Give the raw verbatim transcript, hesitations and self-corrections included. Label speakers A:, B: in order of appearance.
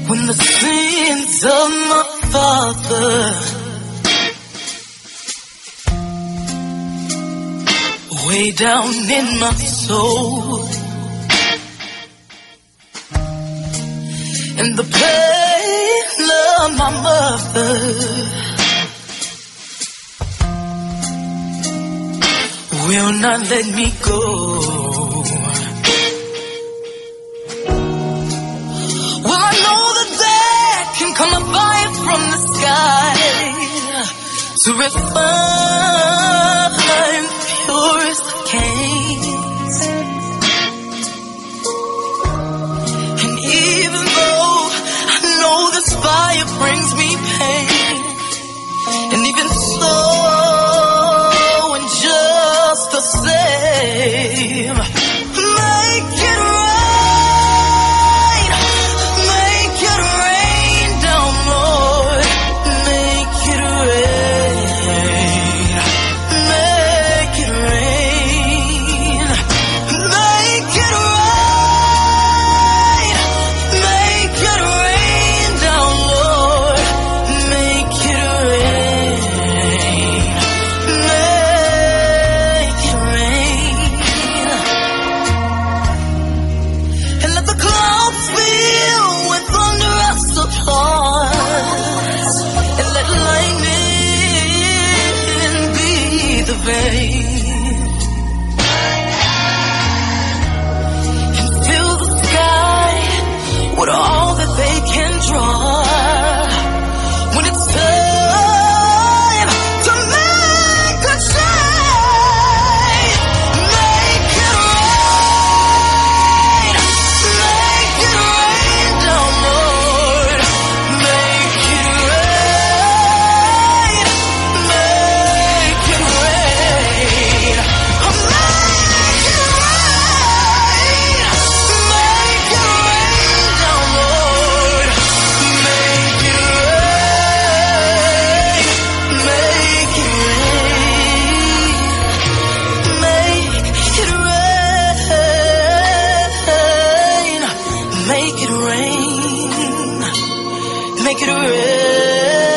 A: when the sins of my father way down in my soul, and the pain of my mother will not let me go. Well, I know that there can come a fire from the sky to refine the purest of canes. And even though I know this fire brings me pain, and even so, and just the same, make it rain, make it rain down, Lord, make it rain, make it rain, make it rain, make it rain down, Lord, make it rain, make it rain, and let the clouds fill with thunderous applause, and let lightning be the vein, and fill the sky with all that they can draw when it's time to make a change. Make it rain, make it rain down, Lord, make it rain, make it rain, make it rain, make it rain down, Lord, make it rain, make it rain, make it rain, make it rain, make it rain.